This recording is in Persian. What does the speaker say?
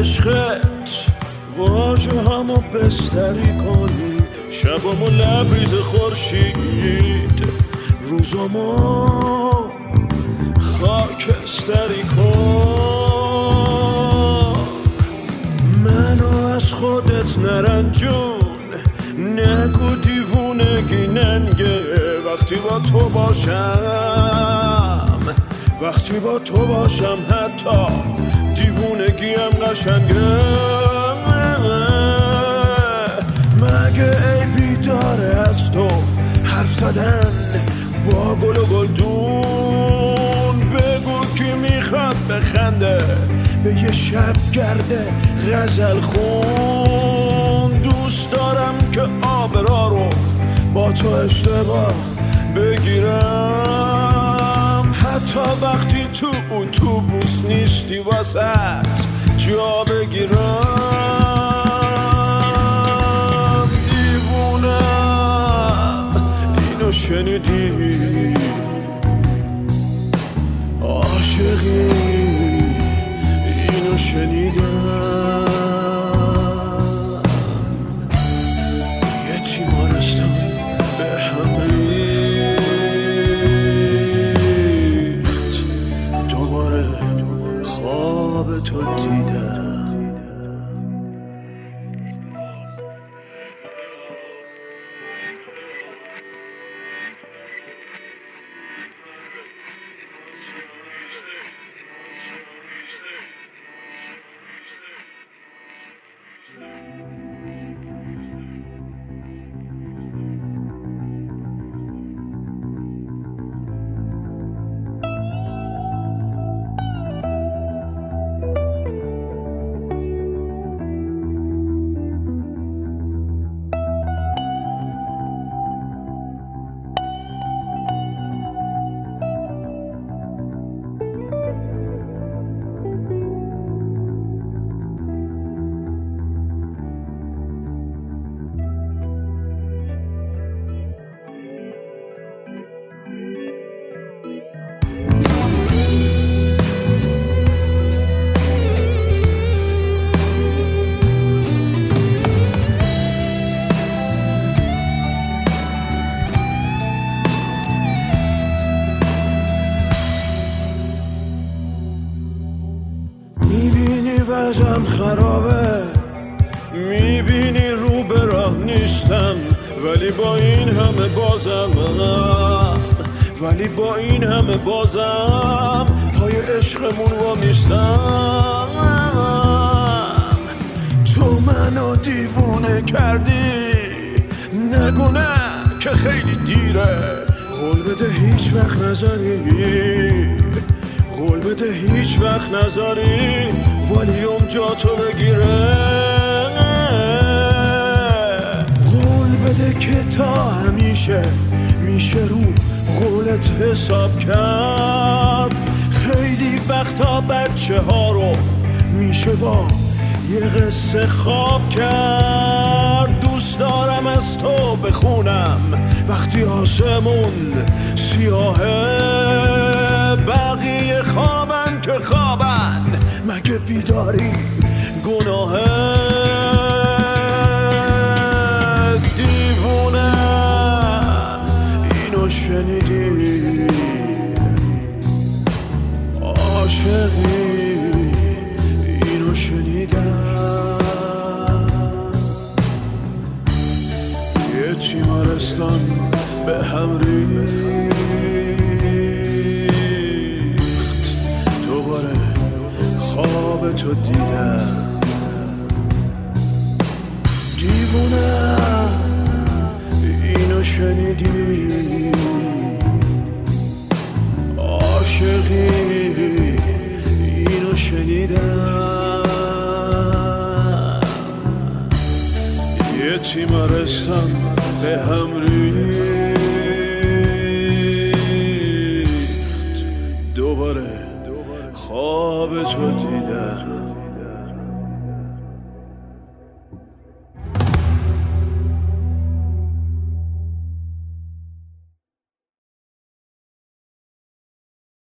عشقت واژه همو بستری کنی، شبامو لبریز خورشید، روزامو خاکستری کن. منو از خودت نرنجون، نگو دیوونگی ننگه. وقتی با تو باشم حتی دیوونگیم قشنگه. مگه عیبی داره از تو حرف زدن با گل و گلدون؟ بگو کی میخواد بخنده به یه شب گرده غزل خون. دوست دارم که آبرا رو با تو اشتباه بگیرم، حتی وقتی تو اتوبوس نیستی واسط جا بگیرم. دیوونم اینو شنیدی؟ عاشقی اینو شنیدم. یه تیمارستان به هم ریخت، دوباره خواب تو دیدم. وضعم خرابه، میبینی رو به راه نیستم، ولی با این همه بازم پای عشقمون وامیستم. تو منو دیوونه کردی، نگو نه که خیلی دیره. قول بده هیچ وقت نذاری والیوم جا تو بگیره. قول بده که تا همیشه میشه رو قولت حساب کرد. خیلی وقتا بچه ها رو میشه با یه قصه خواب کرد. دوست دارم از تو بخونم وقتی آسمون سیاهه، بقیه خوابن که خوابن، مگه بیداری گناهه؟ دیوونم اینو شنیدی؟ عاشقی اینو شنیدم. یه تیمارستان به هم ریخت، دوباره خواب تو دیدم. دیوونم اینو شنیدی؟ عاشقی اینو شنیدم. یه تیمارستان به هم ریخت، دوباره خواب تو دیدم.